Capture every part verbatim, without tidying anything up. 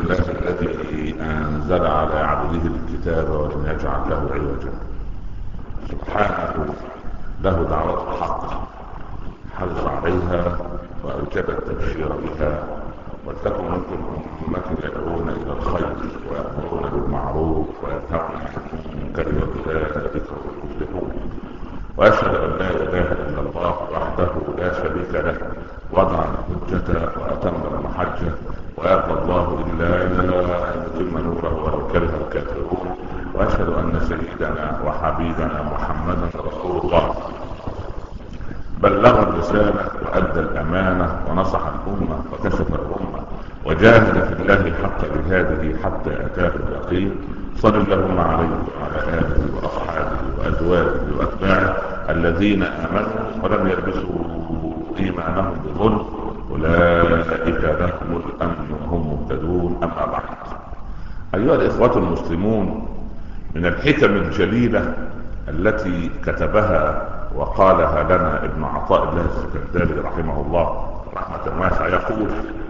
لله الذي أنزل على عبده الكتاب ولم يجعل له عوجا. سبحانه له دعوة الحق حرص عليها وأوجب التبشير بها، ولتكن منكم أمة يدعون إلى الخير ويأمرون بالمعروف وينهون عن المنكر وأولئك هم المفلحون. وأشهد أن لا إله إلا الله وحده لا شريك له، وضع الحجة وأتم المحجة، ويرضى الله إلا أن يتم نوره ولو كره الكافرون. وأشهد أن سيدنا وحبيبنا محمدا رسول الله بلغ الرسالة وأدى الأمانة ونصح الأمة وكشف الأمة وجاهد في الله حق جهاده حتى أتاه اليقين. صلى اللهم عليه وعلى آله وأصحابه وأزواجه وأتباعه الذين آمنوا ولم يلبسوا إيمانهم بظلم، أولئك لهم الأمن وهم مهتدون. أما بعد، أيها الإخوة المسلمون، من الحكم الجليلة التي كتبها وقالها لنا ابن عطاء الله السكندري رحمه الله رحمة واسعة، يقول: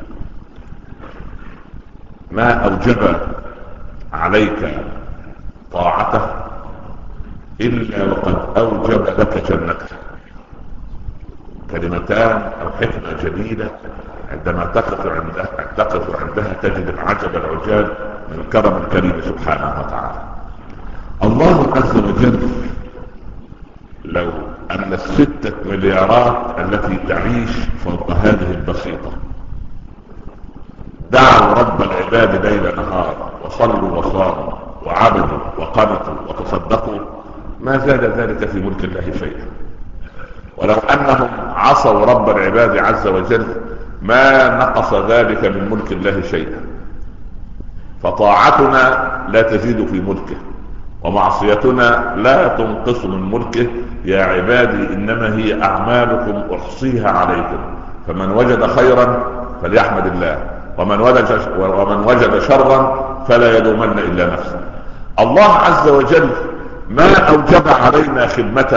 ما أوجب عليك طاعته إلا وقد أوجب لك جنته. كلمتان أو حكمة جديدة عندما تقف عندها تقف عندها تجد العجب العجاب من كرم الكريم سبحانه وتعالى. الله عز وجل لو أن الستة مليارات التي تعيش فوق هذه البسيطة دعوا رب العباد ليل نهار وصلوا وصاموا وعبدوا وقنطوا وتصدقوا، ما زاد ذلك في ملك الله شيئا. ولو أنهم عصوا رب العباد عز وجل ما نقص ذلك من ملك الله شيئا. فطاعتنا لا تزيد في ملكه، ومعصيتنا لا تنقص من ملكه. يا عبادي إنما هي أعمالكم أحصيها عليكم، فمن وجد خيرا فليحمد الله، ومن وجد ومن وجد شرا فلا يلومن إلا نفسه. الله عز وجل ما أوجب علينا خدمته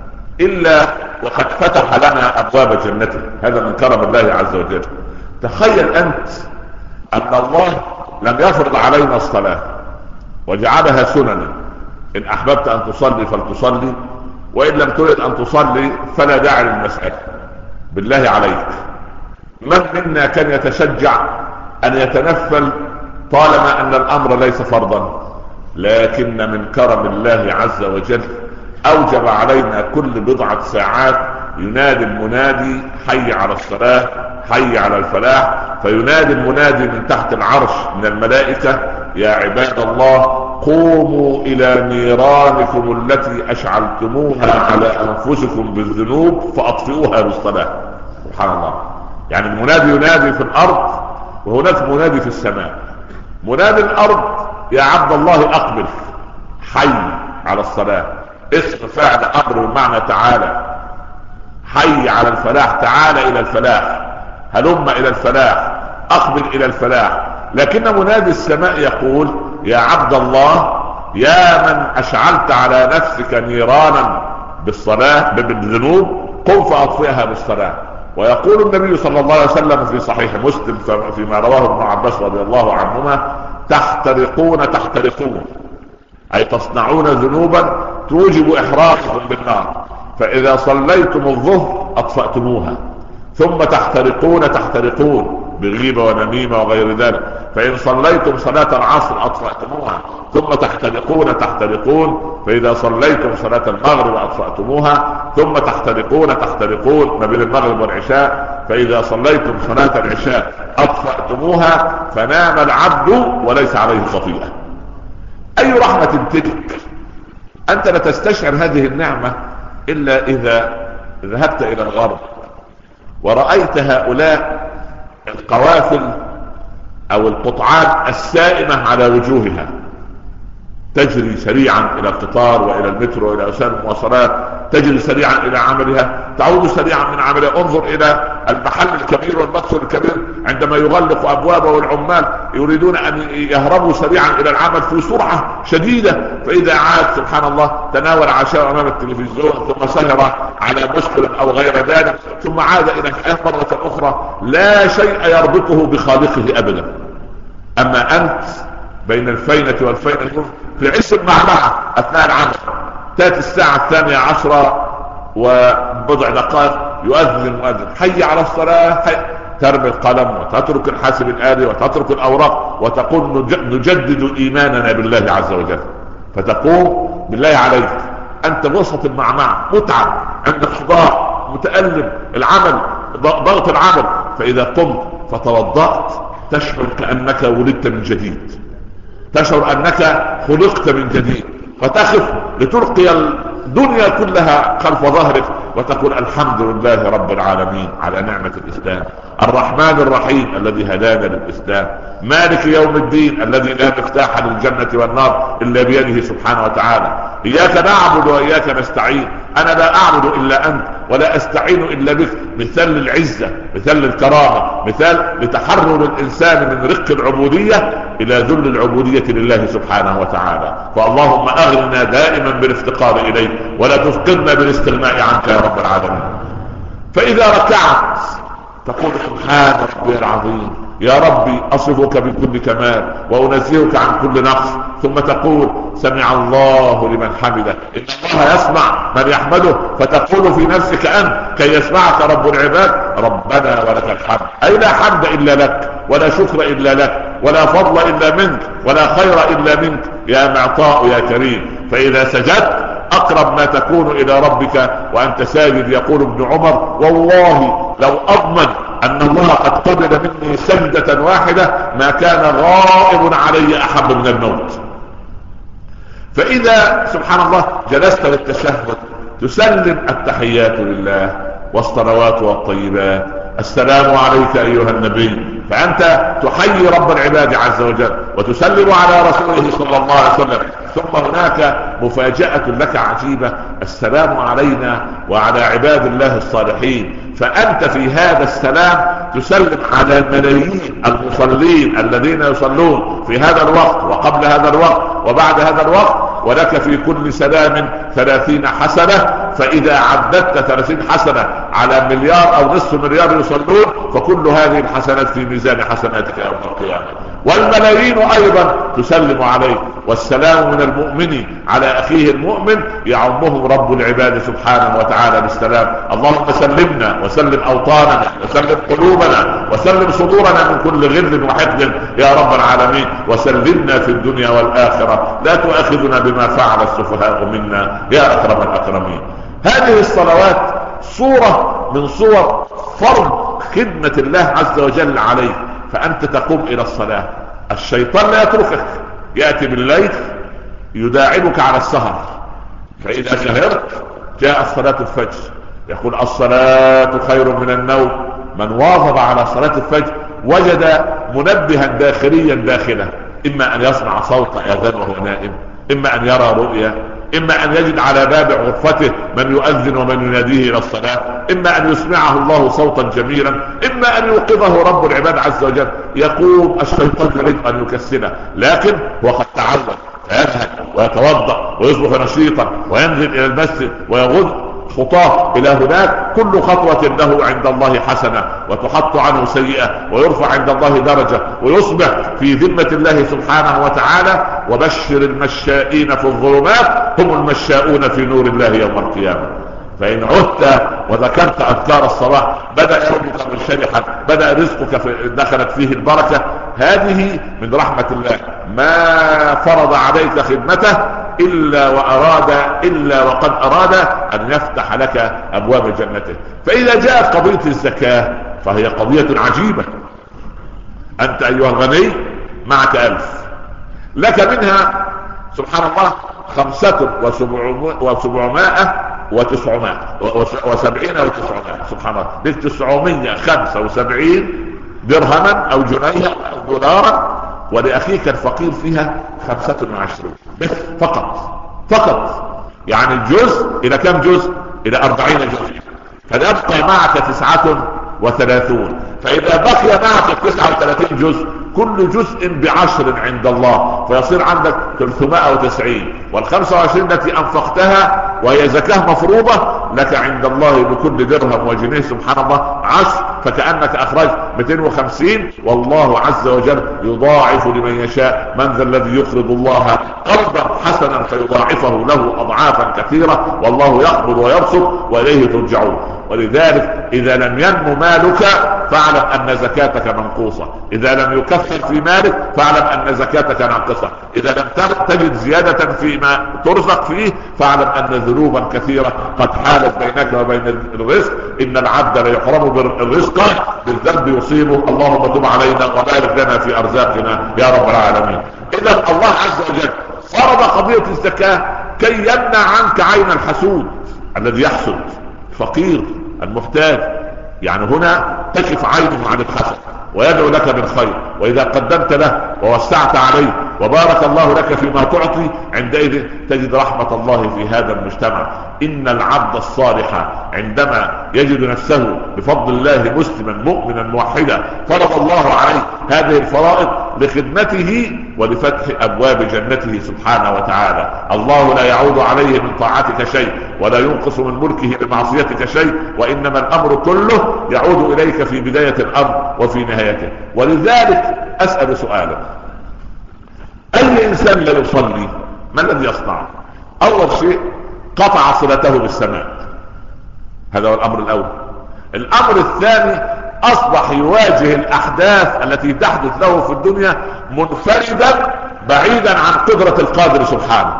إلا وقد فتح لنا أبواب جنته. هذا من كرم الله عز وجل. تخيل أنت أن الله لم يفرض علينا الصلاة وجعلها سننا، إن أحببت أن تصلي فلتصلي، وإن لم تريد أن تصلي فلا داعي للمسألة. بالله عليك، من منا كان يتشجع أن يتنفل طالما أن الأمر ليس فرضا؟ لكن من كرم الله عز وجل أوجب علينا كل بضعة ساعات ينادي المنادي: حي على الصلاة، حي على الفلاح. فينادي المنادي من تحت العرش من الملائكة: يا عباد الله، قوموا إلى نيرانكم التي أشعلتموها على أنفسكم بالذنوب فأطفئوها بالصلاة. سبحان الله. يعني المنادي ينادي في الأرض، وهناك منادي في السماء. منادي الأرض: يا عبد الله أقبل، حي على الصلاة، اسم فعل أمر بمعنى تعالى. حي على الفلاح، تعال إلى الفلاح، هلم إلى الفلاح، أقبل إلى الفلاح. لكن منادي السماء يقول: يا عبد الله، يا من أشعلت على نفسك نيرانا بالصلاة بالذنوب، قم فأطفئها بالصلاة. ويقول النبي صلى الله عليه وسلم في صحيح مسلم فيما رواه ابن عباس رضي الله عنهما: تحترقون تحترقون، أي تصنعون ذنوبا توجب إحراقكم بالنار، فإذا صليتم الظهر أطفأتموها، ثم تحترقون تحترقون بغيبة ونميمة وغير ذلك، فإن صليتم صلاة العصر أطفأتموها، ثم تحترقون تحترقون، فإذا صليتم صلاة المغرب أطفأتموها، ثم تحترقون تحترقون ما بين المغرب والعشاء، فإذا صليتم صلاة العشاء أطفأتموها، فنام العبد وليس عليه خطيئة. أي رحمة تلك! أنت لا تستشعر هذه النعمة إلا إذا ذهبت إلى الغرب ورأيت هؤلاء القوافل أو القطعان السائمة على وجوهها تجري سريعا إلى القطار وإلى المترو وإلى وسائل المواصلات، تجري سريعا إلى عملها، تعود سريعا من عملها. انظر إلى المحل الكبير والمقصد الكبير عندما يغلق أبوابه والعمال يريدون أن يهربوا سريعا إلى العمل في سرعة شديدة، فإذا عاد سبحان الله تناول عشاء أمام التلفزيون، ثم سهر على مسكر أو غير ذلك، ثم عاد إلى الحياة مرة أخرى. لا شيء يربطه بخالقه أبدا. اما انت بين الفينة والفينة في عز المعمعة اثناء العمل، تاتي الساعة الثانية عشرة وبضع دقائق يؤذن المؤذن حي على الصلاة، حي، ترمي القلم وتترك الحاسب الآلي وتترك الأوراق وتقول نجدد إيماننا بالله عز وجل. فتقوم بالله عليك أنت وسط المعمعة متعب، عندك صداع، متألم، العمل ضغط العمل، فإذا قمت فتوضأت تشعر كأنك ولدت من جديد، تشعر أنك خلقت من جديد، فتخف لتلقي الدنيا كلها خلف ظهرك وتقول الحمد لله رب العالمين على نعمة الإسلام، الرحمن الرحيم الذي هدانا للإسلام، مالك يوم الدين الذي لا مفتاح للجنة والنار إلا بيده سبحانه وتعالى، إياك نعبد وإياك نستعين، أنا لا أعبد إلا أنت ولا أستعين إلا بك، مثال العزة، مثال الكرامة، مثال لتحرر الإنسان من رق العبودية إلى ذل العبودية لله سبحانه وتعالى. فاللهم أغننا دائما بالافتقار إليك ولا تفقدنا بالاستغناء عنك يا رب العالمين. فإذا ركعت تقول سبحان ربي العظيم، يا ربي أصفك بكل كمال وأنزهك عن كل نقص، ثم تقول سمع الله لمن حمده، إن الله يسمع من يحمده، فتقول في نفسك أنت كي يسمعك رب العباد ربنا ولك الحمد، أي لا حمد إلا لك ولا شكر إلا لك ولا فضل إلا منك ولا خير إلا منك يا معطاء يا كريم. فإذا سجدت أقرب ما تكون إلى ربك وأنت ساجد، يقول ابن عمر والله لو أضمن أن الله قد قبل مني سجدة واحدة ما كان غائب علي أحب من الموت. فإذا سبحان الله جلست للتشهد تسلم التحيات لله والصلوات والطيبات، السلام عليك أيها النبي، فأنت تحيي رب العباد عز وجل وتسلم على رسوله صلى الله عليه وسلم. ثم هناك مفاجأة لك عجيبة، السلام علينا وعلى عباد الله الصالحين، فأنت في هذا السلام تسلم على الملايين المصلين الذين يصلون في هذا الوقت وقبل هذا الوقت وبعد هذا الوقت، ولك في كل سلام ثلاثين حسنة. فإذا عددت ثلاثين حسنة على مليار أو نصف مليار يصلون فكل هذه الحسنات في ميزان حسناتك يوم القيامة. والملايين أيضا تسلم عليه، والسلام من المؤمن على أخيه المؤمن يعمه رب العباد سبحانه وتعالى بالسلام. اللهم سلمنا وسلم أوطاننا وسلم قلوبنا وسلم صدورنا من كل غل وحقد يا رب العالمين، وسلمنا في الدنيا والآخرة، لا تؤاخذنا بما فعل السفهاء منا يا أكرم الأكرمين. هذه الصلوات صورة من صور فرض خدمة الله عز وجل عليك، فأنت تقوم إلى الصلاة، الشيطان لا يتركك، يأتي بالليل يداعبك على السهر، فإذا سهرت جاء صلاة الفجر، يقول الصلاة خير من النوم، من واظب على صلاة الفجر وجد منبها داخليا داخله، إما أن يسمع صوت أذان وهو نائم، إما أن يرى رؤيا، إما أن يجد على باب غرفته من يؤذن ومن يناديه إلى الصلاة، إما أن يسمعه الله صوتا جميلا، إما أن يوقظه رب العباد عز وجل. يقوم الشيطان يريد أن يكسله، لكن هو قد تعود فيذهب ويتوضأ ويصبح نشيطا وينزل إلى المسجد ويغض خطاه إلى هناك، كل خطوة له عند الله حسنة وتحط عنه سيئة ويرفع عند الله درجة ويصبح في ذمة الله سبحانه وتعالى. وبشر المشائين في الظلمات هم المشاؤون في نور الله يوم القيامة. فإن عدت وذكرت أذكار الصباح بدأ يومك منشرحا، بدأ رزقك في دخلت فيه البركة. هذه من رحمة الله، ما فرض عليك خدمته إلا وأراد إلا وقد أراد أن يفتح لك أبواب جنته. فإذا جاءت قضية الزكاة فهي قضية عجيبة. أنت أيها الغني معك ألف، لك منها سبحان الله خمسة وسبعمائة وتسعمائة وسبعين وتسعمائة، سبحان الله، لك تسعمائة وخمسة وسبعين درهما أو جنيها أو دولارا، ولأخيك الفقير فيها خمسة وعشرين بس فقط فقط، يعني الجزء إلى كم جزء؟ إلى أربعين جزء، فيبقى معك تسعة وثلاثون. فاذا بقي معك تسعة وثلاثين جزء كل جزء بعشر عند الله، فيصير عندك ثلاثمائة وتسعين، والخمسة وعشرين التي انفقتها وهي زكاة مفروضة لك عند الله بكل درهم وجنيه سبحان الله عشر، فكأنك اخرجت مئتين وخمسين، والله عز وجل يضاعف لمن يشاء. من ذا الذي يقرض الله قرضا حسنا فيضاعفه له اضعافا كثيرة، والله يقبض ويبسط واليه ترجعون. ولذلك اذا لم ينمو مالك فاعلم ان زكاتك منقوصة، اذا لم يكثر في مالك فاعلم ان زكاتك ناقصة، اذا لم تجد زيادة فيما ترزق فيه فاعلم ان ذنوبا كثيرة قد حالت بينك وبين الرزق. ان العبد ليحرم بالرزق بالذنب يصيبه، اللهم تب علينا وبارك لنا في ارزاقنا يا رب العالمين. اذا الله عز وجل فرض قضية الزكاة كي يمنع عنك عين الحسود الذي يحسد الفقير المحتاج، يعني هنا تكف عينه عن الحسد ويدعو لك بالخير، واذا قدمت له ووسعت عليه وبارك الله لك فيما تعطي عندئذ تجد رحمة الله في هذا المجتمع. ان العبد الصالح عندما يجد نفسه بفضل الله مسلما مؤمنا موحدا فرض الله عليه هذه الفرائض لخدمته ولفتح ابواب جنته سبحانه وتعالى. الله لا يعود عليه من طاعتك شيء ولا ينقص من ملكه بمعصيتك شيء، وانما الامر كله يعود اليك في بداية الامر وفي نهايته. ولذلك اسأل سؤالا، اي انسان لا يصلي ما الذي يصنعه؟ اول شيء قطع صلته بالسماء، هذا هو الامر الاول. الامر الثاني اصبح يواجه الاحداث التي تحدث له في الدنيا منفردا بعيدا عن قدرة القادر سبحانه.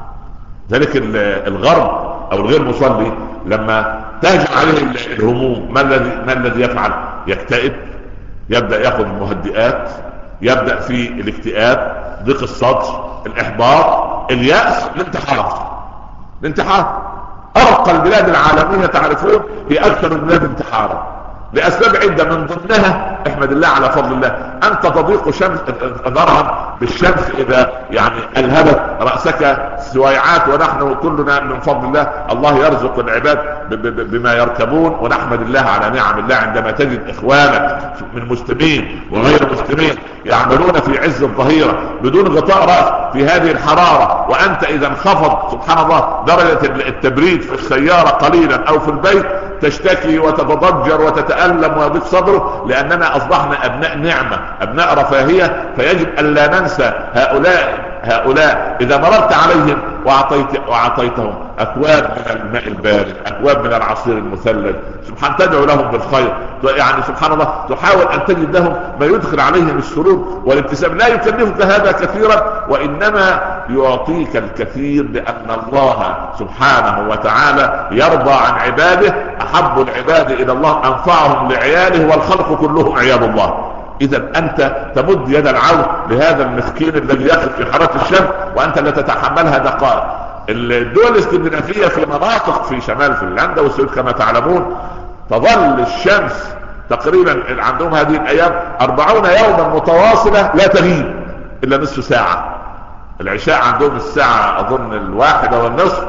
ذلك الغرب او الغير مصلي لما تهجم عليه الهموم ما الذي ما الذي يفعل؟ يكتئب، يبدأ ياخذ المهدئات، يبدأ في الاكتئاب، ضيق الصدر، الاحباط، اليأس، الانتحار. الانتحار ارقى البلاد العالمية تعرفون هي اكثر البلاد انتحارا لاسباب عدة، من ضمنها احمد الله على فضل الله. انت تضيق شمس ذرها بالشمس اذا يعني الهبت رأسك سويعات، ونحن كلنا من فضل الله الله يرزق العباد بما يركبون، ونحمد الله على نعم الله عندما تجد اخوانك من مسلمين وغير مسلمين يعملون في عز الظهيرة بدون غطاء رأس في هذه الحرارة، وانت اذا انخفض سبحان الله درجة التبريد في السيارة قليلا او في البيت تشتكي وتتضجر وتتألم ويضيق صدره، لاننا اصبحنا ابناء نعمة ابناء رفاهية. فيجب ان لا ننسى هؤلاء هؤلاء اذا مررت عليهم واعطيت واعطيتهم اكواب من الماء البارد، اكواب من العصير المثلج، سبحان تدعو لهم بالخير، يعني سبحان الله تحاول ان تجد لهم ما يدخل عليهم السرور والابتسام. لا يكلفك هذا كثيرا وانما يعطيك الكثير، لان الله سبحانه وتعالى يرضى عن عباده. احب العباد الى الله انفعهم لعياله والخلق كلهم عيال الله. اذا انت تمد يد العون لهذا المسكين الذي يقف في حرارة الشمس وانت لا تتحملها دقائق. الدول الاسكندنافية في مناطق في شمال فنلندا والسويد كما تعلمون تظل الشمس تقريبا عندهم هذه الايام اربعون يوما متواصلة لا تغيب الا نصف ساعة. العشاء عندهم الساعة اظن الواحدة والنصف،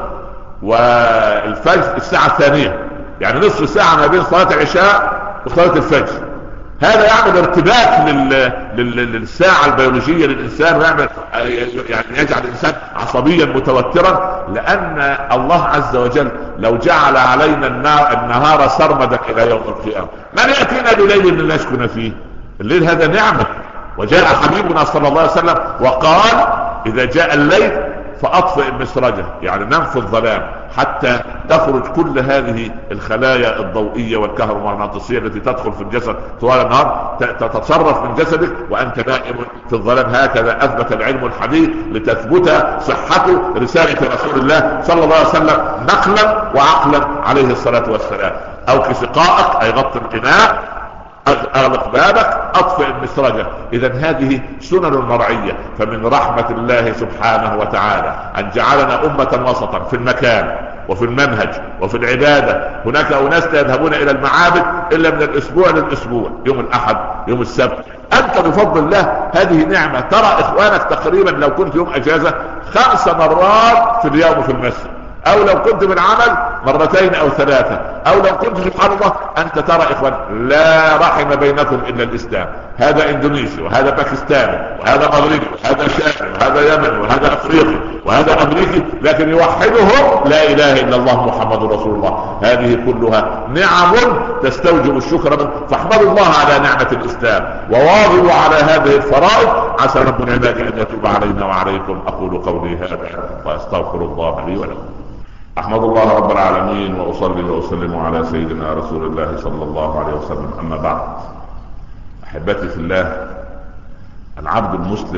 والفجر الساعة الثانية، يعني نصف ساعة ما بين صلاة العشاء وصلاة الفجر. هذا يعمل ارتباك لل... لل... للساعة البيولوجية للإنسان، ويعمل يعني يجعل الإنسان عصبيا متوترا، لأن الله عز وجل لو جعل علينا النار... النهار سرمدا إلى يوم القيامة من يأتينا بليل نسكن فيه؟ الليل هذا نعمة. وجاء حبيبنا صلى الله عليه وسلم وقال إذا جاء الليل فأطفئ المسرجة، يعني ننفي الظلام حتى تخرج كل هذه الخلايا الضوئية والكهرومغناطيسية التي تدخل في الجسد طوال النهار تتصرف من جسدك وأنت نائم في الظلام. هكذا أثبت العلم الحديث لتثبت صحة رسالة رسول الله صلى الله عليه وسلم نقلا وعقلا عليه الصلاة والسلام. أو كسقائك أي غط الإناء، اغلق بابك، اطفئ المسرجة. اذا هذه سنن مرعية. فمن رحمة الله سبحانه وتعالى ان جعلنا امة وسطا في المكان وفي المنهج وفي العبادة. هناك اناس يذهبون الى المعابد الا من الاسبوع للاسبوع، يوم الاحد يوم السبت. انت بفضل الله هذه نعمة. ترى اخوانك تقريبا لو كنت يوم اجازة خمس مرات في اليوم في المسجد، او لو كنت بالعمل مرتين او ثلاثة، او لو كنت سبحان الله انت ترى اخوان لا رحم بينكم الا الاسلام. هذا اندونيسي وهذا باكستاني وهذا مغربي وهذا شامي وهذا يمني وهذا افريقي وهذا امريكي، لكن يوحدهم لا اله الا الله محمد رسول الله. هذه كلها نعم تستوجب الشكر منه، فاحمدوا الله على نعمة الاسلام وواظبوا على هذه الفرائض. عسى رب العباد ان يتوب علينا وعليكم. اقول قولي هذا واستغفر الله لي ولكم. احمد الله رب العالمين واصلي واسلم على سيدنا رسول الله صلى الله عليه وسلم. اما بعد، احبتي في الله، العبد المسلم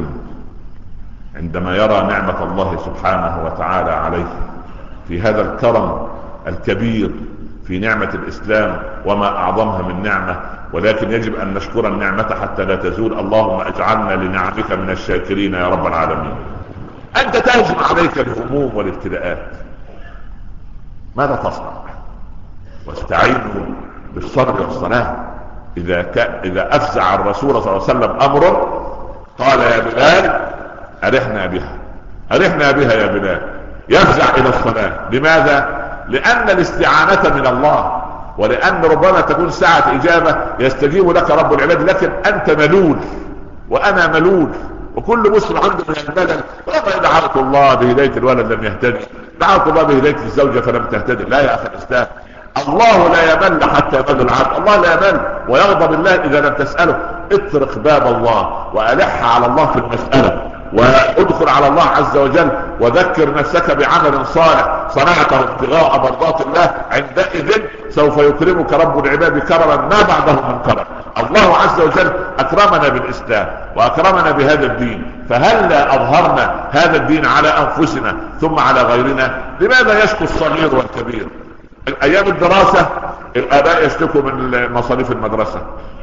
عندما يرى نعمة الله سبحانه وتعالى عليه في هذا الكرم الكبير في نعمة الاسلام وما اعظمها من نعمة، ولكن يجب ان نشكر النعمة حتى لا تزول. اللهم اجعلنا لنعمك من الشاكرين يا رب العالمين. انت تهجم عليك الهموم والابتلاءات، ماذا تصنع؟ واستعينوا بالصبر والصلاة. اذا ك... اذا افزع الرسول صلى الله عليه وسلم امر قال يا بلال ارحنا بها، ارحنا بها يا بلال. يفزع الى الصلاة. لماذا؟ لان الاستعانة من الله، ولان ربما تكون ساعة اجابة يستجيب لك رب العباد، لكن انت ملول وانا ملول، وكل مسلم عنده من الملل. ولما دعوت الله بهداية الولد لم يهتدي، دعوت الله بهداية الزوجة فلم تهتدي. لا يا اخي الاسلام، الله لا يمل حتى يمل العبد. الله لا يمل ويغضب الله اذا لم تسأله. اطرق باب الله والح على الله في المسألة، وادخل على الله عز وجل، وذكر نفسك بعمل صالح صنعته ابتغاء مرضات الله. عندئذ سوف يكرمك رب العباد كرما ما بعده من كرم. الله عز وجل اكرمنا بالاسلام واكرمنا بهذا الدين، فهلا اظهرنا هذا الدين على انفسنا ثم على غيرنا؟ لماذا يشكو الصغير والكبير؟ ايام الدراسة الاباء يشتكوا من مصاريف المدرسة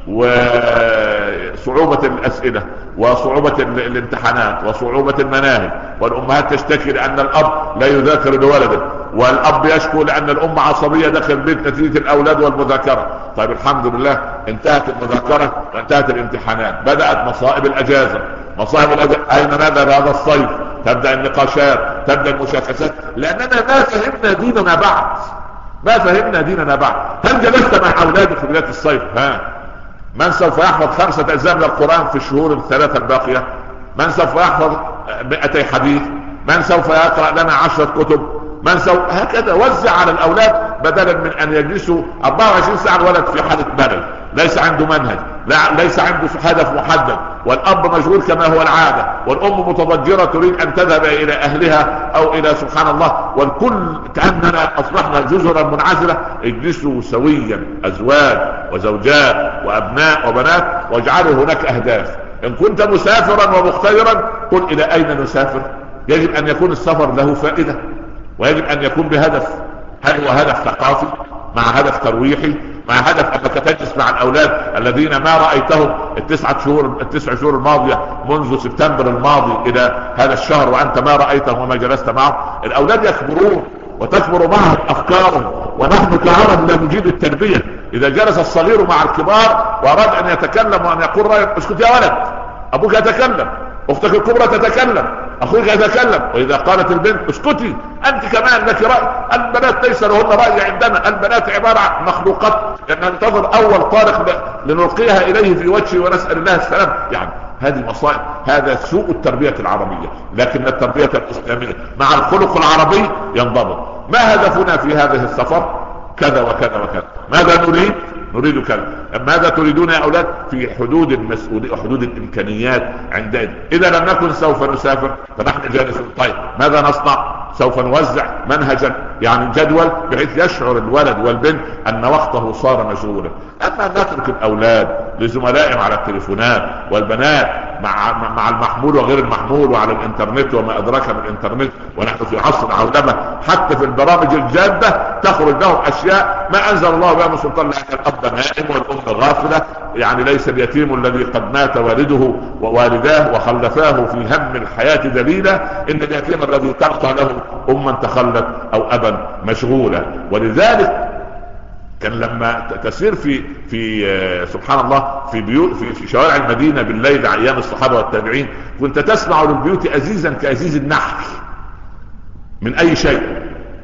وصعوبة الاسئلة وصعوبة الامتحانات وصعوبة المناهج، والامهات تشتكي لان الاب لا يذاكر لولده، والاب يشكو لان الام عصبية داخل البيت نتيجة الاولاد والمذاكرة. طيب الحمد لله انتهت المذاكرة وانتهت الامتحانات، بدأت مصائب الاجازة. مصائب الاجازة اين نذهب هذا الصيف؟ تبدأ النقاشات، تبدأ المشاكسات، لاننا ما فهمنا ديننا بعد. ما فهمنا ديننا بعد. هل جلست مع اولادك في بداية الصيف؟ ها من سوف يحفظ خمسة اجزاء من القرآن في الشهور الثلاثة الباقية؟ من سوف يحفظ مئتي حديث؟ من سوف يقرأ لنا عشرة كتب؟ من سوف هكذا وزع على الاولاد، بدلا من ان يجلسوا اربعة وعشرين ساعة الولد في حالة ملل، ليس عنده منهج، لا ليس عنده هدف محدد، والاب مشغول كما هو العادة، والام متضجرة تريد ان تذهب الى اهلها او الى سبحان الله، والكل كأننا اصبحنا جزرا منعزلة. اجلسوا سويا ازواج وزوجات وابناء وبنات، واجعلوا هناك اهداف. ان كنت مسافرا ومختيرا قل الى اين نسافر. يجب ان يكون السفر له فائدة، ويجب ان يكون بهدف. هل هو هدف ثقافي مع هدف ترويحي مع هدف انك تجلس مع الاولاد الذين ما رأيتهم التسعة شهور التسع شهور الماضية منذ سبتمبر الماضي الى هذا الشهر وانت ما رأيتهم وما جلست معهم؟ الاولاد يكبرون وتكبر معهم افكارهم، ونحن كعرب لا نجيد التربية. اذا جلس الصغير مع الكبار واراد ان يتكلم وان يقول رأيه، اسكت يا ولد، ابوك يتكلم، اختك الكبرى تتكلم، اخوك يتكلم. واذا قالت البنت اسكتي انت كمان لك رأي. البنات ليس لهن رأي عندنا، البنات عبارة عن مخلوقات ننتظر اول طارق لنلقيها اليه في وجهه ونسأل الله السلام. يعني هذه مصائب، هذا سوء التربية العربية. لكن التربية الاسلامية مع الخلق العربي ينضبط. ما هدفنا في هذه السفر؟ كذا وكذا وكذا. ماذا نريد؟ نريد كذا. ماذا تريدون يا اولاد؟ في حدود المسؤولية وحدود الامكانيات. عندئذ اذا لم نكن سوف نسافر فنحن جالسون. طيب ماذا نصنع؟ سوف نوزع منهجا يعني جدول بحيث يشعر الولد والبنت ان وقته صار مشغولا. اما نترك الاولاد لزملائهم على التليفونات، والبنات مع مع المحمول وغير المحمول وعلى الانترنت وما ادراك من الانترنت، ونحن في عصر عولمة. حتى في البرامج الجادة تخرج لهم اشياء ما انزل الله بها من سلطان، لان الاب نائم والام غافلة. يعني ليس اليتيم الذي قد مات والده ووالداه وخلفاه في هم الحياة دليلا، ان اليتيم الذي تبقى له اما تخلت او ابا مشغولة. ولذلك كان لما تسير في في سبحان الله في بيوت في, في شوارع المدينة بالليل ايام الصحابة والتابعين، كنت تسمع للبيوت ازيزا كازيز النحل من اي شيء.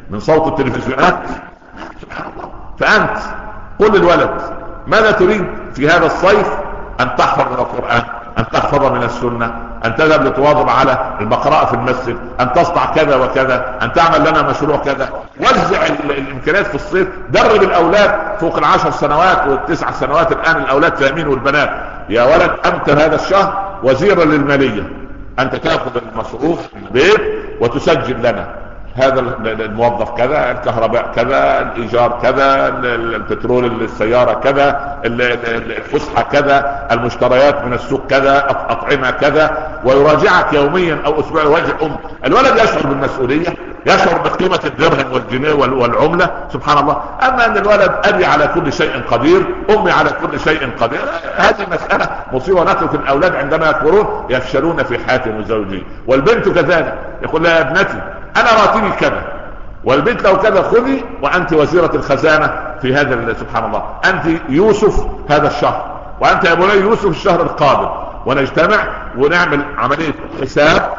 من صوت التلفزيونات. سبحان الله. فأنت قل للولد ماذا تريد في هذا الصيف؟ أن تحفظ من القرآن، أن تحفظ من السنة، أن تذهب لتواظب على القراءة في المسجد، أن تصنع كذا وكذا، أن تعمل لنا مشروع كذا. وزع الإمكانيات في الصيف. درب الأولاد فوق العشر سنوات والتسع سنوات الآن الأولاد فاهمين والبنات. يا ولد أنت هذا الشهر وزيرا للمالية، أنت تأخذ المصروف من البيت وتسجل لنا هذا الموظف كذا، الكهرباء كذا، الايجار كذا، البترول السياره كذا، الفسحه كذا، المشتريات من السوق كذا، اطعمه كذا. ويراجعك يوميا او اسبوعيا وجه ام. الولد يشعر بالمسؤوليه، يشعر بقيمه الدرهم والجنيه والعمله. سبحان الله. اما ان الولد ابي على كل شيء قدير، امي على كل شيء قدير، هذه مساله مصيبه. نترك الاولاد عندما يكبرون يفشلون في حياتهم الزوجيه. والبنت كذلك، يقول لها يا ابنتي انا راتبي كذا، والبنت لو كذا خذي، وانت وزيرة الخزانة في هذا. سبحان الله. انت يوسف هذا الشهر، وانت يا بني يوسف الشهر القادم، ونجتمع ونعمل عملية حساب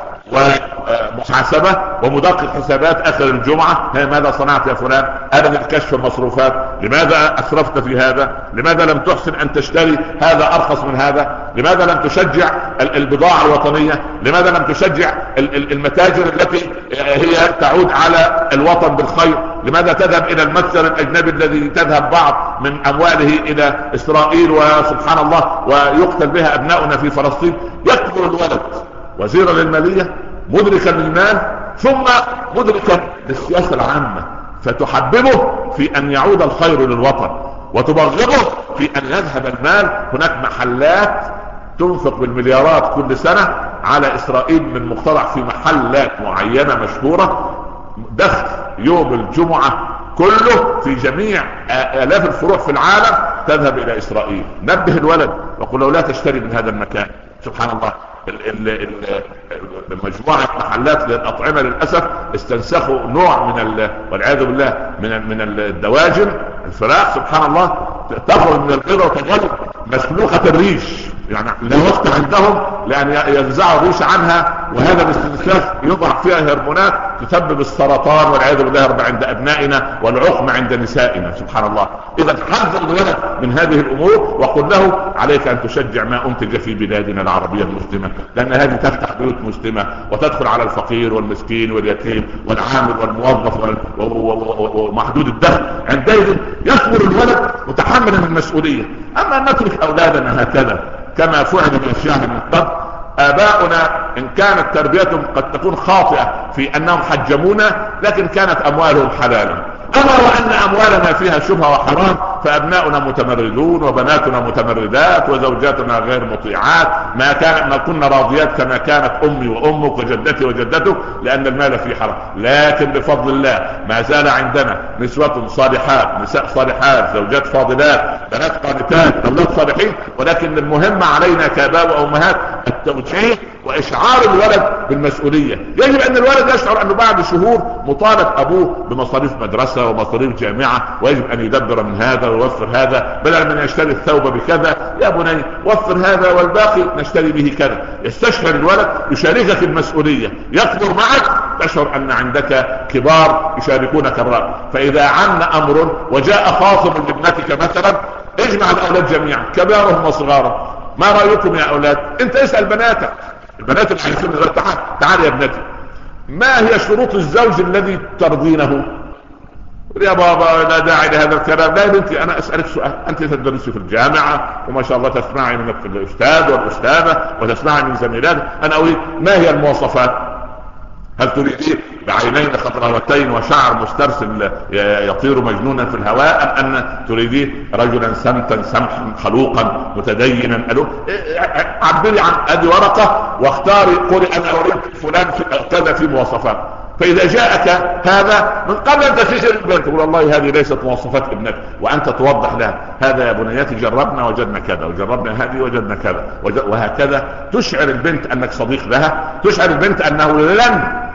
ومحاسبة ومدقق حسابات اخر الجمعة. ماذا صنعت يا فلان؟ ابدا الكشف المصروفات، لماذا اسرفت في هذا؟ لماذا لم تحسن ان تشتري هذا ارخص من هذا؟ لماذا لم تشجع البضاعة الوطنية؟ لماذا لم تشجع المتاجر التي هي تعود على الوطن بالخير؟ لماذا تذهب الى المتجر الاجنبي الذي تذهب بعض من امواله الى اسرائيل وسبحان الله ويقتل بها ابناؤنا في فلسطين؟ يكبر الولد وزيرا للمالية، مدركا للمال، ثم مدركا للسياسة العامة، فتحببه في ان يعود الخير للوطن، وتبغضه في ان يذهب المال. هناك محلات تنفق بالمليارات كل سنة على اسرائيل من مقتطع في محلات معينة مشهورة، دخل يوم الجمعة كله في جميع آلاف الفروع في العالم تذهب الى اسرائيل. نبه الولد وقل له لا تشتري من هذا المكان. سبحان الله. مجموعة محلات للأطعمة للأسف استنسخوا نوع من ال... والعياذ بالله من من الدواجن الفراخ. سبحان الله. تخرج من البيضة وتظل مسلوخة الريش، يعني لا وقت عندهم لأن ينزعوا الريش عنها، وهذا الاستنساخ يضع فيها هرمونات تسبب السرطان والعياذ بالله عند أبنائنا والعقم عند نسائنا. سبحان الله. إذا حذر الولد من هذه الأمور، وقل له عليك أن تشجع ما أنتج في بلادنا العربية المسلمة، لأن هذه تفتح بيوت مسلمة وتدخل على الفقير والمسكين واليتيم والعامل والموظف ومحدود الدخل. عندئذ يكبر الولد متحملا المسؤولية. أما أن نترك أولادنا هكذا كما فعل بأشياء من قبل، آباؤنا إن كانت تربيتهم قد تكون خاطئة في أنهم حجمونا، لكن كانت أموالهم حلالا. أما وأن أموالنا فيها شبهة وحرام فأبناؤنا متمردون وبناتنا متمردات وزوجاتنا غير مطيعات. ما كان ما كنا راضيات كما كانت أمي وأمك وجدتي وجدتك، لأن المال فيه حرام. لكن بفضل الله ما زال عندنا نسوة صالحات، نساء صالحات، زوجات فاضلات، بنات قانتات، أولاد صالحين. ولكن المهم علينا كآباء وأمهات التوجيه وإشعار الولد بالمسؤولية. يجب أن الولد يشعر أنه بعد شهور مطالب أبوه بمصاريف مدرسة ومصاريف جامعة، ويجب أن يدبر من هذا ويوفر هذا، بدل من يشتري الثوب بكذا يا بني وفر هذا والباقي نشتري به كذا. يستشعر الولد، يشاركك المسؤولية، يكبر معك، تشعر أن عندك كبار يشاركونك الرأي. فإذا عن أمر وجاء خاصم لابنتك مثلا، اجمع الأولاد جميعا كبارهم وصغارهم، ما رأيكم يا أولاد؟ أنت اسأل بناتك، البنات اللي عايزين يقولوا تعال تعال يا ابنتي، ما هي شروط الزوج الذي ترضينه؟ يا بابا لا داعي لهذا الكلام. لا يا بنتي انا اسالك سؤال، انت تدرسي في الجامعه وما شاء الله تسمعي من الاستاذ والاستاذه وتسمعي من زميلاتك، انا اريد ما هي المواصفات؟ هل تريدين بعينين خضراوتين وشعر مسترسل يطير مجنونا في الهواء، ام ان تريدين رجلا سمتا سمحا خلوقا متدينا؟ الو عبري عن ادي ورقه واختاري، قولي انا اريد فلان في كذا في مواصفات. فاذا جاءك هذا من قبل ان تسجل البنت تقول والله هذه ليست مواصفات ابنك، وانت توضح لها هذا يا بنياتي جربنا وجدنا كذا، وجربنا هذه وجدنا كذا، وهكذا تشعر البنت انك صديق لها، تشعر البنت انه لن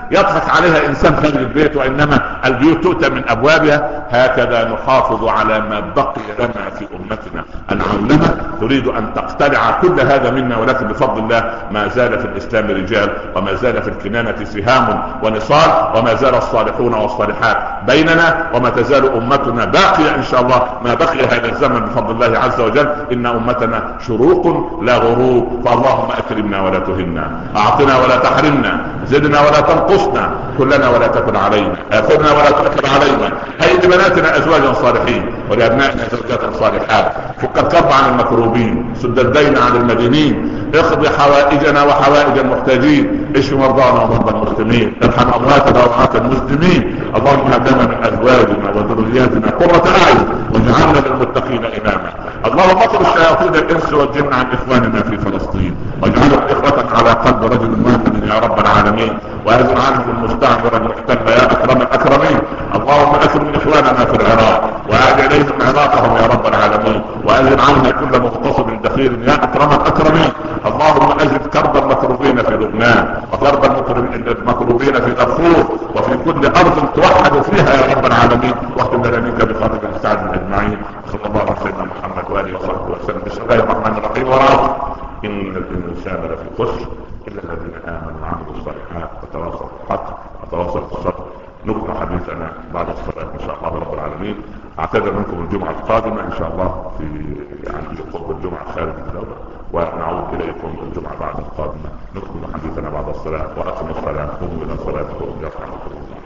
يضحك عليها انسان خارج البيت، وانما البيوت تؤتى من ابوابها. هكذا نحافظ على ما بقي لنا في امتنا العولمه. تريد ان تقتلع كل هذا منا، ولكن بفضل الله ما زال في الاسلام رجال، وما زال في الكنانه سهام ونصال، وما زال الصالحون والصالحات بيننا، وما تزال امتنا باقيه ان شاء الله ما بقي هذا الزمن بفضل الله عز وجل. ان امتنا شروق لا غروب، فاللهم اكرمنا ولا تهنا، اعطنا ولا تحرمنا، زدنا ولا تنقصنا، كلنا ولا تكن علينا، اثرنا ولا تؤثر علينا. هيئ لبناتنا ازواجا صالحين، ولابنائنا زوجات صالحات. فك الكرب عن المكروبين، سد الدين عن المدينين، اقض حوائجنا وحوائج المحتاجين، اشف مرضانا ومرضى المسلمين، ارحم امواتنا واموات المسلمين. اللهم هب لنا من ازواجنا وذرياتنا قرة اعين، واجعلنا للمتقين اماما. اللهم اطرد الشياطين الانس والجن عن اخواننا في فلسطين، واجعلهم اخوة على قلب رجل واحد يا رب العالمين، واهزم عنهم المستعمر المحتل يا اكرم الاكرمين. اللهم اكرم اخواننا في العراق، واعد اليهم عراقهم يا رب العالمين، واهزم عنا كل مغتصب دخيل يا اكرم الاكرمين. اللهم ازد كرب المكروبين في لبنان، وكرب المكروبين في دارفور، وفي كل ارض توحد فيها يا رب العالمين. واختم لنا منك بخاتم السعد اجمعين. صلى الله على سيدنا محمد واله وصحبه وسلم. بسم الله الرحمن الرحيم. ورحمه ان الانسان لفي خسر الا الذين امنوا وعملوا الصالحات وتواصوا بالحق وتواصوا بالصبر. نكمل حديثنا بعد الصلاه ان شاء الله رب العالمين. اعتذر منكم الجمعه القادمه ان شاء الله في يعني خطبه الجمعه خارج الدوله، ونعود اليكم الجمعه بعد القادمه. نكمل حديثنا بعد الصلاه. واقم الصلاه، قوموا الى صلاتكم يرحمكم الله.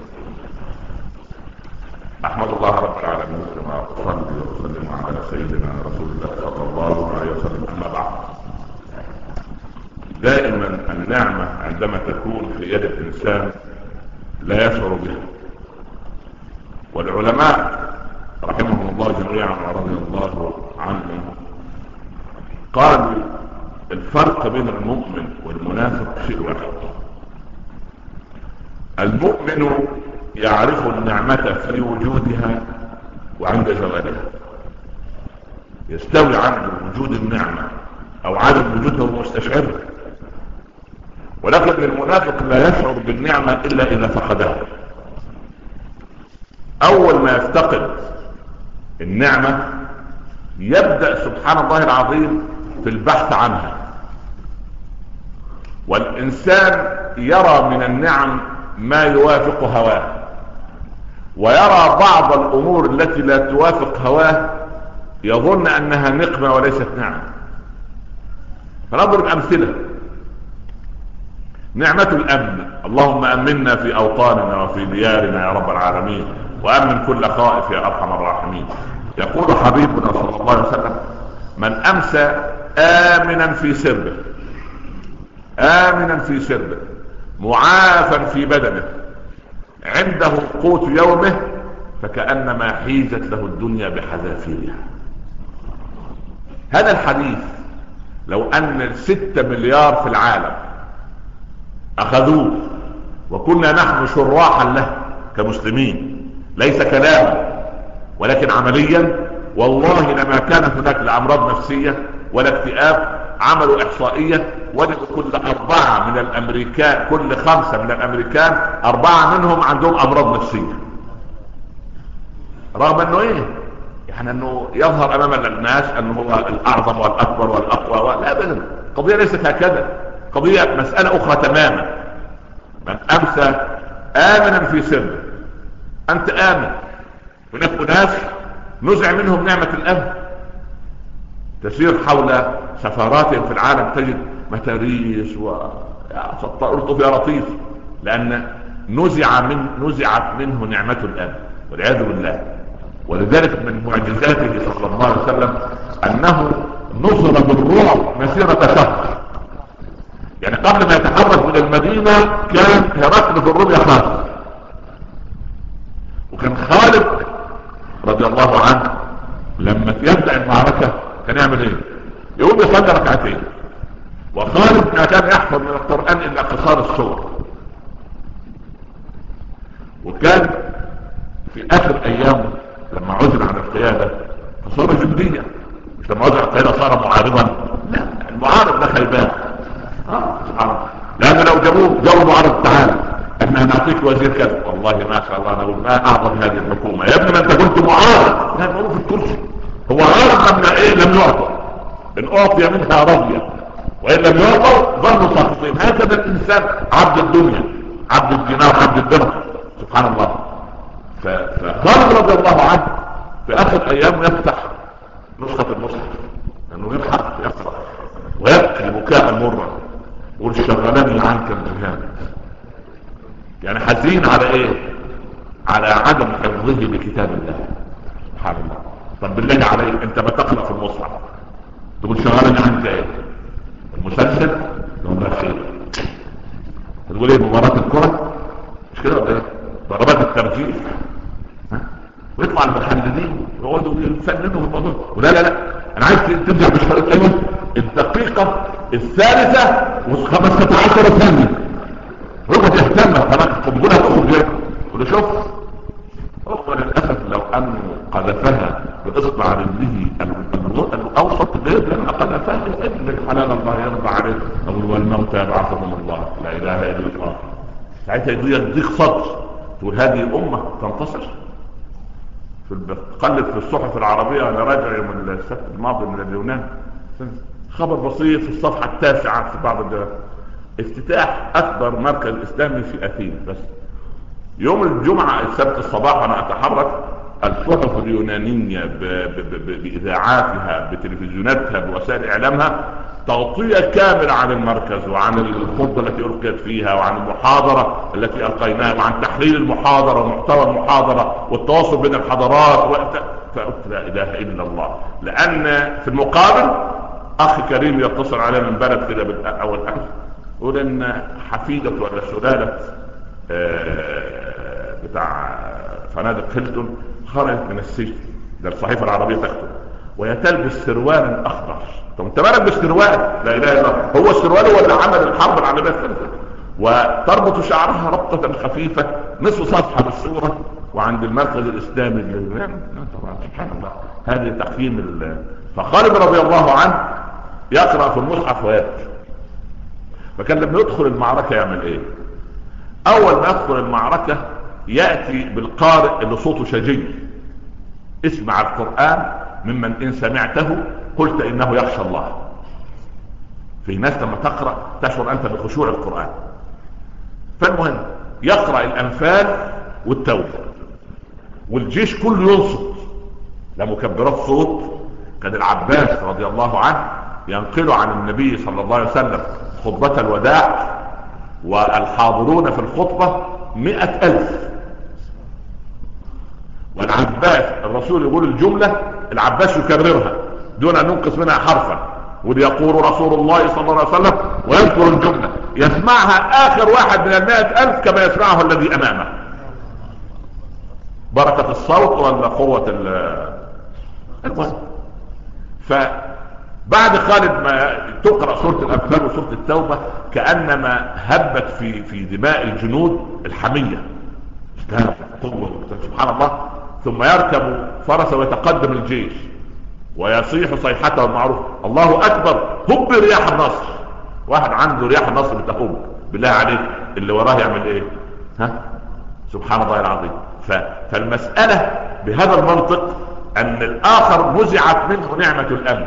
احمد الله رب العالمين كما اصلي واسلم على سيدنا رسول الله صلى الله عليه وسلم. اما بعد، دائما النعمه عندما تكون في يد الانسان لا يشعر بها. والعلماء رحمهم الله جميعا ورضي الله عنهم قالوا الفرق بين المؤمن والمنافق شيء واحد. المؤمن يعرف النعمة في وجودها وعند زوالها، يستوي عنده وجود النعمة او عدم وجودها مستشعر. ولكن المنافق لا يشعر بالنعمة الا اذا فقدها. اول ما يفتقد النعمة يبدأ سبحان الله العظيم في البحث عنها. والانسان يرى من النعم ما يوافق هواه، ويرى بعض الامور التي لا توافق هواه يظن انها نقمة وليست نعمة. فنضرب امثلة. نعمة الامن، اللهم امنا في اوطاننا وفي ديارنا يا رب العالمين، وامن كل خائف يا ارحم الراحمين. يقول حبيبنا صلى الله عليه وسلم: من امسى امنا في سربه، امنا في سربه معافا في بدنه، عنده قوت يومه، فكأنما حيزت له الدنيا بحذافيرها. هذا الحديث لو ان الستة مليار في العالم اخذوه وكنا نحن شراحا له كمسلمين، ليس كلاما ولكن عمليا، والله لما كانت هناك لامراض نفسية ولا اكتئاب. عملوا احصائية وجدوا كل اربعة من الامريكان، كل خمسة من الامريكان اربعة منهم عندهم امراض نفسية. رغم انه ايه يعني انه يظهر امام الناس انه هو الاعظم والاكبر والاقوى، لا ابدا. قضية ليست هكذا، قضية مسألة اخرى تماما. من امسى امنا في سر، انت امن. هناك ناس نزع منهم نعمة الامن، تسير حول سفاراتهم في العالم تجد متاريس وطرق يا لطيف، لان نزع من نزعت منه نعمة الامن والعياذ بالله. ولذلك من معجزاته صلى الله عليه وسلم انه نصر بالرعب مسيرة شهر. يعني قبل ما يتحرك من المدينة كان هرقل في الروم يخاف. وكان خالد رضي الله عنه لما يبدأ المعركة كان يعمل ايه؟ يقوم يصلي ركعتين. وخالد ما كان يحفظ من القرآن الا قصار السور. وكان في اخر ايامه لما عزل عن القيادة فصار جنديا، مش لما عزل عن القيادة صار معارضا، لا، المعارض ده خيبان. اه سبحان الله، لان لو جابوه جابوا معارض تعالى احنا هنعطيك وزير كذا، والله ما شاء الله، نقول ما اعظم هذه الحكومه يا ابني، ما انت كنت معارض. لا نقول في الكرسي هو عارض لما ايه لم يعطى، ان اعطي منها رضي وان لم يعطى ظنوا ساقطين. هكذا الانسان عبد الدنيا، عبد الدينار، عبد الدرهم، سبحان الله. فخالد رضي الله عنه في اخر ايام يفتح نسخة المصحف لانه يبحث يقرأ ويبكي بكاء مرة، يقول شغلني عنك الجهاد. يعني حزين على ايه؟ على عدم حفظه لكتاب الله، سبحان الله. طب بالله عليك انت ما تقرأ في المصحف تقول شغلني عنك ايه؟ المسلسل؟ لهم لا خير. تقول ايه؟ مباراة الكرة؟ مش كده ولا ايه؟ ضربات الترجيح، ويطلع المحللين يقعدوا يفننوا في الموضوع. ولا لا لا انا عايز ترجع بالشريط ايوه الدقيقة الثالثة وخمسة عشر ثانية ربط يهتم خلاص تقولها تخرج لك. ولا شوف هو للأسف لو أنه قذفها بإصبع رجله الأوسط غير لما قذفها ابن الحلال الله يرضى عليه. أقول والموت يبعثهم الله، لا إله إلا الله. ساعتها يضيق صدر، تقول هذه أمة تنتصر. تقلب في الصحف العربية، أنا راجع يوم السبت الماضي من اليونان، خبر بسيط في الصفحة التاسعة في بعض الدول، افتتاح أكبر مركز إسلامي في أثينا. بس يوم الجمعة السبت الصباح أنا أتحرك، الصحف اليونانية بإذاعاتها بتلفزيوناتها بوسائل إعلامها تغطية كاملة عن المركز وعن الخطبة التي ألقيت فيها وعن المحاضرة التي ألقيناها وعن تحليل المحاضرة ومحتوى المحاضرة والتواصل بين الحضارات. فقلت لا إله إلا الله. لأن في المقابل أخي كريم يتصل علينا من بلد كده بالأول أمس يقول إن حفيدة ولا سلالة بتاع فنادق هيلتون خرجت من السجن، ده الصحيفة العربية تكتب، وهي تلبس سروالا أخضر. طب انت مالك بالسروال؟ لا اله الا الله. هو السروال هو اللي عمل الحرب العالميه الثالثه. وتربط شعرها ربطه خفيفه نصف صفحه بالصوره وعند المركز الاسلامي للبنان. طبعا سبحان الله هذه تقييم. فخالد رضي الله عنه يقرا في المصحف ويبكي. فكان لما يدخل المعركه يعمل ايه؟ اول ما يدخل المعركه ياتي بالقارئ اللي صوته شجي، اسمع القران ممن ان سمعته قلت انه يخشى الله. في ناس لما تقرأ تشعر انت بخشوع القرآن. فالمهم يقرأ الانفال والتوبة والجيش كله ينصت لمكبرات صوت. كان العباس رضي الله عنه ينقل عن النبي صلى الله عليه وسلم خطبة الوداع والحاضرون في الخطبة مئة الف، والعباس الرسول يقول الجملة العباس يكررها دون ان ينقص منها حرفا، وليقول رسول الله صلى الله عليه وسلم ويذكر الجملة يسمعها اخر واحد من المائة الف كما يسمعه الذي امامه. بركة الصوت ولا قوة المهم. فبعد خالد ما تقرأ سورة الانفال وسورة التوبة كأنما هبت في في دماء الجنود الحمية، قوة سبحان الله. ثم يركب فرسه ويتقدم الجيش ويصيح صيحته المعروف الله اكبر هب رياح النصر. واحد عنده رياح النصر بتهب، بالله عليك اللي وراه يعمل ايه؟ ها سبحان الله العظيم. فالمسألة بهذا المنطق ان الاخر نزعت منه نعمة الامن،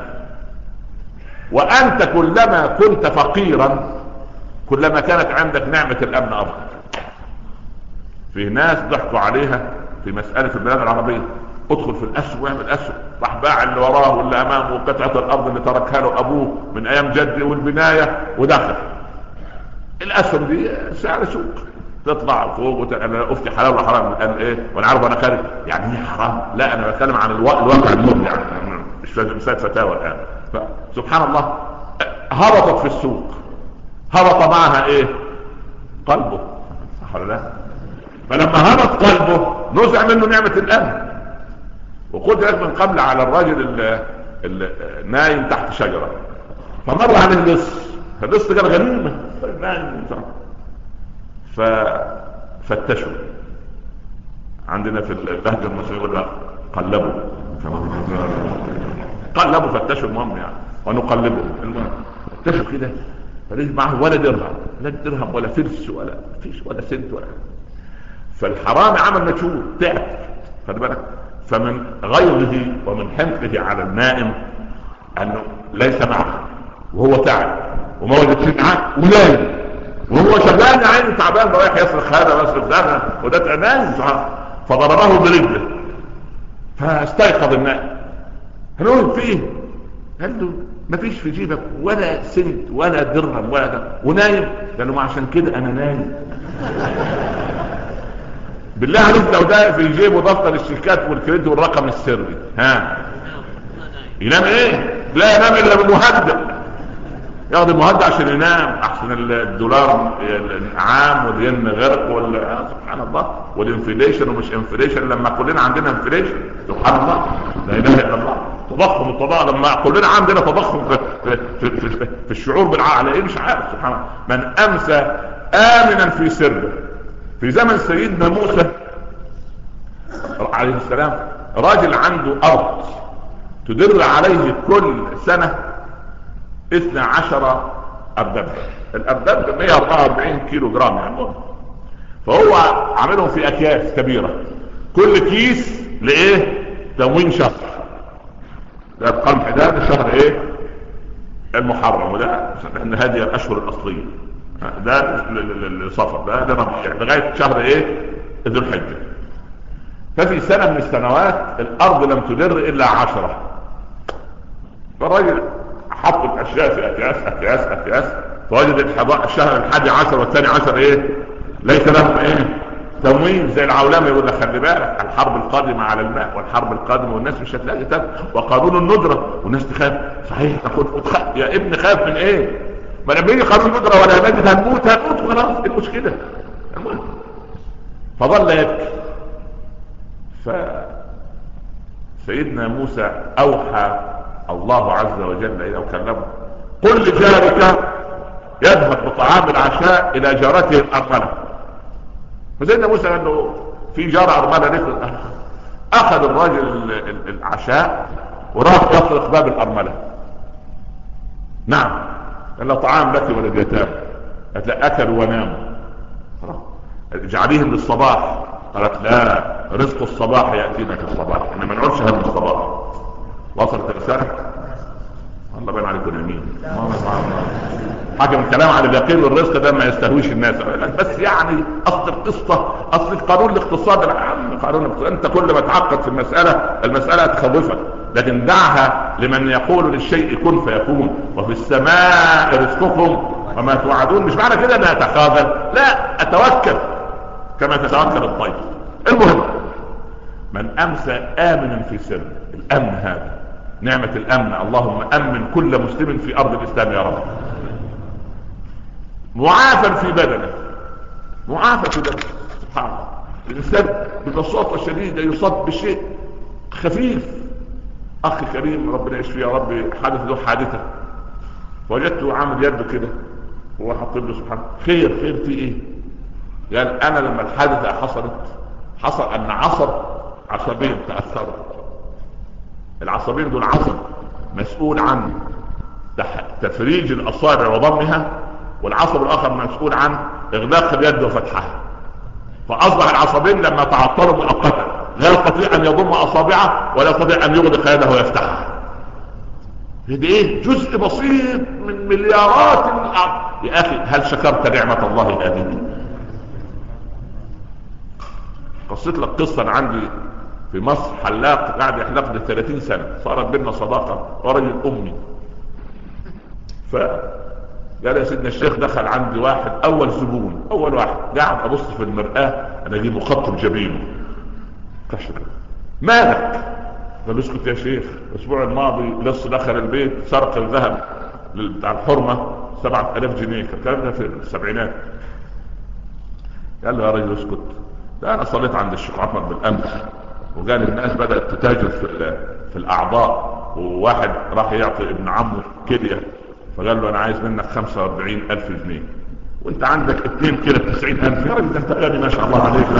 وانت كلما كنت فقيرا كلما كانت عندك نعمة الامن افضل. في ناس ضحكوا عليها في مسألة البلاد العربية، ادخل في الاسهم واعمل اسهم، راح باع اللي وراه واللي امامه وقطعة الارض اللي تركها له ابوه من ايام جده والبناية ودخل. الاسهم دي سعر سوق، تطلع فوق وتقول افتي حلال ولا حرام الان ايه وانا عارف انا خارج يعني هي حرام. لا انا بتكلم عن الواقع المرضي يعني مش فاهم فتاوى الان. فسبحان الله هبطت في السوق، هبط معها ايه؟ قلبه، صح ولا لا؟ فلما هبط قلبه نزع منه نعمة الامن. وقلت لك من قبل على الراجل اللي, اللي نايم تحت شجرة، فمر عليه اللص، فاللص كان غنيمة نايم، ففتشوا. عندنا في اللهجة المصرية يقول لك قلبوا قلبوا فتشوا المهم يعني ونقلبوا المهم فتشوا كده، فليس معه ولا درهم لا درهم ولا فلس ولا فيش ولا سنت ولا. فالحرامي عمل مجهود تعب، خد بالك. فمن غيظه ومن حمقه على النائم انه ليس معه وهو تعب وما وجدش معاه ونايم وهو شغال يا عيني تعبان رايح يصرخ هذا ويصرخ ذاك وده نايم، فضربه برجله فاستيقظ النائم. هنقول فيه؟ قال له ما فيش في جيبك ولا سنت ولا درهم ولا ده ونايم؟ قال له ما عشان كده انا نايم. بالله عليك لو ده في جيبه دفتر الشيكات والكريدت والرقم السري ها ينام ايه؟ لا ينام الا بالمهدئ، ياخد المهدئ عشان ينام احسن الدولار عام والين غرق ولا سبحان الله والانفليشن ومش انفليشن. لما كلنا عندنا انفليشن سبحان الله لا اله الا الله، تضخم التضخم لما كلنا عندنا تضخم في, في, في, في, في الشعور بالعقل ايه مش عارف سبحان الله. من امسى امنا في سره. في زمن سيدنا موسى عليه السلام راجل عنده ارض تدر عليه كل سنة اثنى عشر اردب، الاردب مئة واربعة واربعين كيلو جرام يعني. فهو عاملهم في اكياس كبيرة، كل كيس لايه؟ تموين شهر. ده القمح ده, ده شهر ايه؟ المحرم، وده هذه الاشهر الاصلية، ده الصفر، ده ده ربيع لغاية شهر ايه؟ ذو الحجة. ففي سنة من السنوات الارض لم تدر الا عشرة، فالراجل حط الاشياء في اكياس اكياس اكياس فوجد الشهر الحادي عشر والثاني عشر ايه؟ ليس لهم ايه؟ تموين. زي العولمه يقول لك خلي بالك الحرب القادمه على الماء والحرب القادمه والناس مش هتلاقي تاكل وقانون الندره والناس تخاف. صحيح تقول يا ابن خاف من ايه؟ ما لما يجي قانون الندره ولا نجد هنموت هنموت خلاص، ايه المشكله؟ المهم فظل يبكي. فسيدنا موسى اوحى الله عز وجل اليه وكلمه قل لجارك يذهب بطعام العشاء الى جارته الارمله. فسيدنا موسى قال له في جارة ارمله، اخذ الراجل العشاء وراح يطرق باب الارمله. نعم قال له طعام لك ولليتامى، قالت لا اكلوا وناموا. اجعليهم للصباح، قالت لا رزق الصباح ياتينا كالصباح، احنا ما نعرفش هم الصباح. وصلت الرساله؟ الله بين عليكم امين. حاجه من الكلام على اليقين والرزق ده ما يستهويش الناس، بس يعني اصل القصه اصل القانون الاقتصادي العام قانون الاقتصاد. انت كل ما تعقد في المساله المساله تخوفك، لكن دعها لمن يقول للشيء كن فيكون وفي السماء رزقكم وما توعدون. مش معنى كده انا اتخاذل، لا اتوكل كما تتوكل الطير. المهم من امسى امنا في سر، الامن هذا نعمة الامن، اللهم امن كل مسلم في ارض الاسلام يا رب. معافى في بدنه، معافى في بدنه سبحان الله. الانسان ببساطة شديدة يصاب بشيء خفيف. اخي كريم ربنا يشفيه يا رب، حدث له حادثة فوجدته عامل يده كده هو حط له سبحان الله خير خير في ايه؟ قال انا لما الحادثة حصلت حصل ان عصب عصبين تأثروا. العصبين دول عصب مسؤول عن تفريج الاصابع وضمها، والعصب الاخر مسؤول عن اغلاق اليد وفتحها. فاصبح العصبين لما تعطلوا مؤقتا لا يستطيع ان يضم اصابعه ولا يستطيع ان يغلق يده ويفتحها. هذه ايه؟ جزء بسيط من مليارات الارض. يا اخي هل شكرت نعمة الله هذه؟ قصيت لك قصة عندي في مصر، حلاق قاعد يحلق لي ثلاثين سنة، صارت بيننا صداقة ورجل امي. فقال يا سيدنا الشيخ دخل عندي واحد اول زبون اول واحد قاعد ابص في المرآة انا دي مخطم جبينه كشف. مالك؟ قال اسكت يا شيخ، الاسبوع الماضي لص دخل البيت سرق الذهب بتاع الحرمة سبعة الاف جنيه، الكلام ده في السبعينات. قال له يا رجل اسكت، ده انا صليت عند الشيخ عمر بالامس وقال الناس بدأت تتاجر في, في الاعضاء، وواحد راح يعطي ابن عمه كلية فقال له انا عايز منك خمسة واربعين الف جنيه وانت عندك اتنين كيلو تسعين الف. يا راجل انت غني ما شاء الله عليك.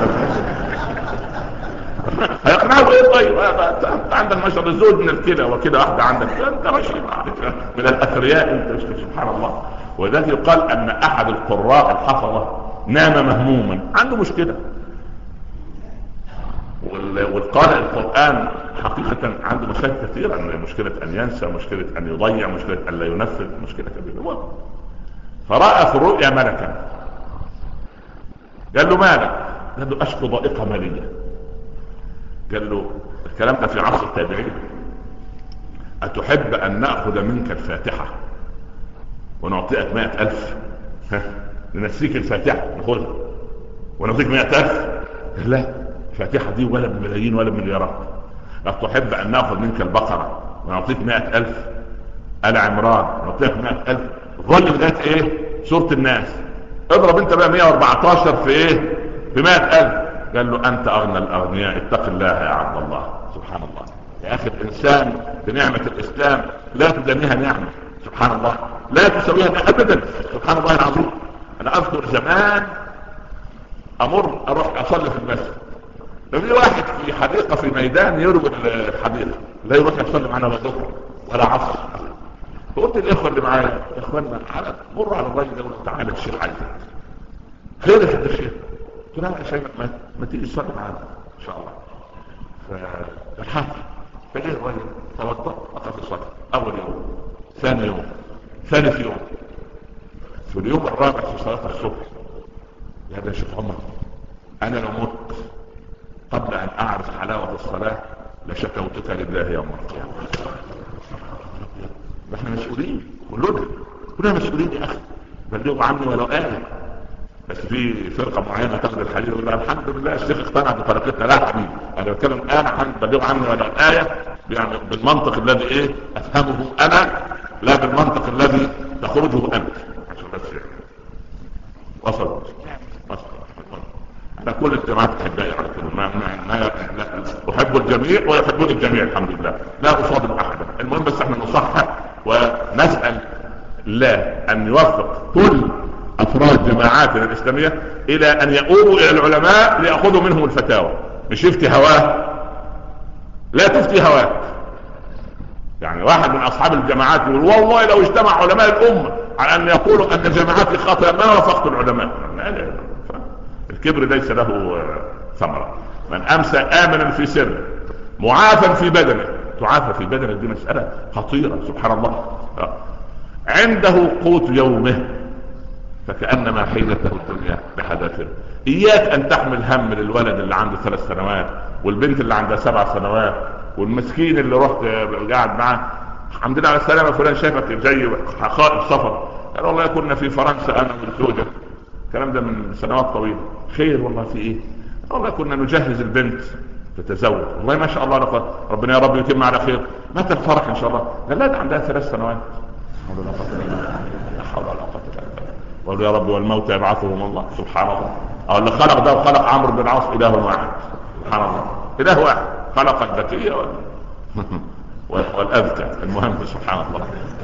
هيقنعه ايه؟ طيب انت عندك ما شاء الله زود من الكلى وكده واحدة عندك، انت ماشي من الاثرياء انت. سبحان الله. ولذلك يقال ان احد القراء الحفظة نام مهموما، عنده مشكلة. والقارئ القرآن حقيقة عنده مشاكل كثيرة، مشكلة ان ينسى، مشكلة ان يضيع، مشكلة ان لا ينفذ، مشكلة كبيرة. فرأى في الرؤيا ملكا، قال له مالك؟ قال له اشكو ضائقة مالية. قال له الكلام ده في عصر التابعين، اتحب ان نأخذ منك الفاتحة ونعطيك مائة الف؟ ننسيك الفاتحة نقولها ونعطيك مائة الف؟ لا، الفاتحة دي ولا بملايين ولا بمليارات. أتحب أن نأخذ منك البقرة ونعطيك مائة ألف؟ آل عمران نعطيك مائة ألف؟ ظل لغاية إيه؟ سورة الناس. اضرب أنت بقى مائة وأربعة عشر في إيه؟ في مائة ألف. قال له أنت أغنى الأغنياء، اتق الله يا عبد الله. سبحان الله يا أخي، الإنسان بنعمة الإسلام لا تدنيها نعمة، سبحان الله، لا تسويها أبدا، سبحان الله العظيم. أنا أذكر زمان أمر أروح أصلي في المسجد، في واحد في حديقة في ميدان يروي الحديقة، لا يروح يصلي معنا لا ظهر ولا عصر. فقلت للإخوة اللي معايا يا إخوانا على مر على الراجل ده وقلت تعالى الشيخ عايزك خير يا الشيخ. قلت له يا شيخ ما, ما تيجي تصلي معانا إن شاء الله. فالحمد فجاء الراجل توضأ أخذ الصلاة أول يوم، ثاني يوم، ثالث يوم. في اليوم الرابع في صلاة الصبح يا شيخ عمر، أنا لو مت قبل أن أعرف حلاوة الصلاة لشكوتك لله يوم القيامة. نحن مسؤولين كلنا، كلنا مسؤولين يا أخي. بلغوا عني ولو آية. بس في فرقة معينة تاخد الحديث يقول الحمد لله الشيخ اقتنع بطريقتنا. لا حبيبي، أنا بتكلم الآن عن بلغوا عني ولو آية، يعني بالمنطق الذي إيه أفهمه أنا، لا بالمنطق الذي تخرجه أنت. عشان بس وصل وصل أنا كل الجماعات أحبائي على كل ما, ما, ما أحب الجميع ويحبون الجميع الحمد لله، لا أصادم أحدا. المهم بس احنا نصحح ونسأل الله أن يوفق كل أفراد جماعاتنا الإسلامية إلى أن يؤولوا إلى العلماء ليأخذوا منهم الفتاوى، مش يفتي هواه. لا تفتي هواك. يعني واحد من أصحاب الجماعات يقول والله لو اجتمع علماء الأمة على أن يقولوا أن جماعاتي خاطئة ما وافقت العلماء. الكبر ليس له ثمرة. من أمسى آمنا في سر معافا في بدنه، تعافى في بدنه دي مسألة خطيرة سبحان الله. عنده قوت يومه فكأنما حيلته الدنيا بحذافيره. إياك أن تحمل هم للولد اللي عنده ثلاث سنوات والبنت اللي عندها سبع سنوات والمسكين اللي رحت قاعد معاه الحمد لله على السلامة فلان شايفك جاي خائف سفر، قال والله كنا في فرنسا أنا والزوجة، الكلام ده من سنوات طويلة. خير والله في ايه؟ والله كنا نجهز البنت تتزوج، والله ما شاء الله لقد ربنا يا رب يتم على خير. متى الفرح ان شاء الله؟ قال لا ده عندها ثلاث سنوات. لا حول ولا قوة الا بالله. وقالوا يا رب والموت يبعثهم الله. سبحان الله. او اللي خلق ده وخلق عمرو بن العاص اله واحد. سبحان الله، اله واحد خلق الذكية والاذكى. المهم سبحان الله.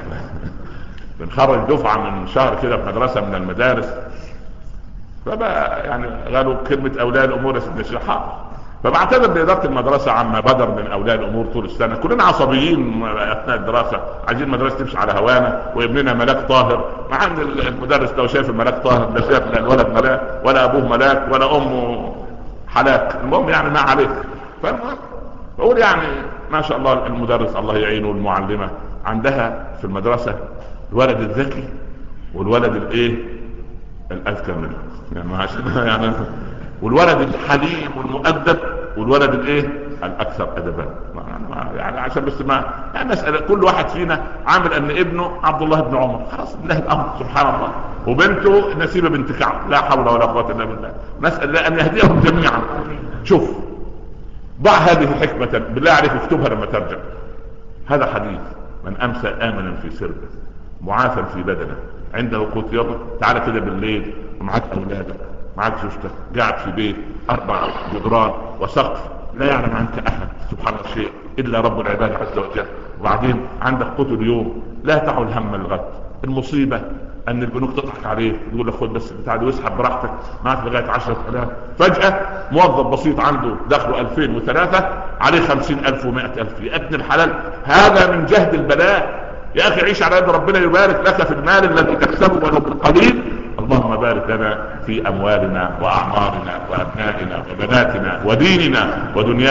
بنخرج دفعة من شهر كده في مدرسة من المدارس، فبقى يعني قالوا كلمة أولياء الأمور يا سيدنا الشيخ، فبعتذر لإدارة المدرسة عما بدر من أولياء الأمور طول السنة. كلنا عصبيين أثناء الدراسة، عايزين المدرسة تمشي على هوانا وابننا ملاك طاهر، مع أن المدرس لو شايف الملاك طاهر لا شايف لا الولد ملاك ولا أبوه ملاك ولا أمه حلاك. المهم يعني ما عليك. فالمهم بقول يعني ما شاء الله المدرس الله يعينه والمعلمة عندها في المدرسة الولد الذكي والولد الايه الاذكى منه، يعني عشان يعني والولد الحليم والمؤدب والولد الايه الاكثر ادبا، يعني عشان بس ما يعني مسألة كل واحد فينا عامل ان ابنه عبد الله بن عمر، خلاص بالله الامر سبحان الله، وبنته نسيبة بنت كعب، لا حول ولا قوة الا بالله. مسألة ان يهديهم جميعا. شوف ضع هذه حكمة بالله عليك اكتبها لما ترجع. هذا حديث من امسى امنا في سربه معافا في بدنه عنده قوت يومه. تعالى كده بالليل ومعاك اولادك معاك زوجتك قاعد في بيت اربع جدران وسقف لا يعلم عنك احد سبحان الله شيء الا رب العباد عز وجل، وبعدين عندك قوت اليوم لا تعول هم الغد. المصيبة ان البنوك تضحك عليه تقول له خد بس بتاع دي واسحب براحتك معك لغايه عشرة آلاف. فجأة موظف بسيط عنده دخله ألفين وثلاثة عليه خمسين ألف ومائة ألف. يا ابن الحلال هذا من جهد البلاء. يا اخي عيش على يد ربنا يبارك لك في المال الذي تكسبه ولو بالقليل. اللهم بارك لنا في اموالنا واعمارنا وابنائنا وبناتنا وديننا ودنيانا